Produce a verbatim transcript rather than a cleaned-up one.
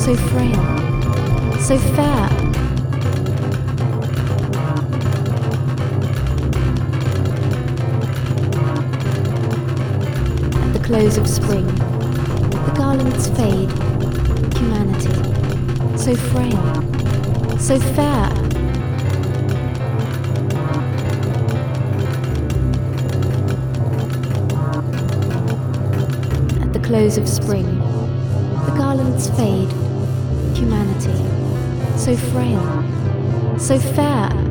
so frail, so fair. At the close of spring, the garlands fade. Humanity, so frail, so fair. At the close of spring, the garlands fade. Humanity, so frail, so fair.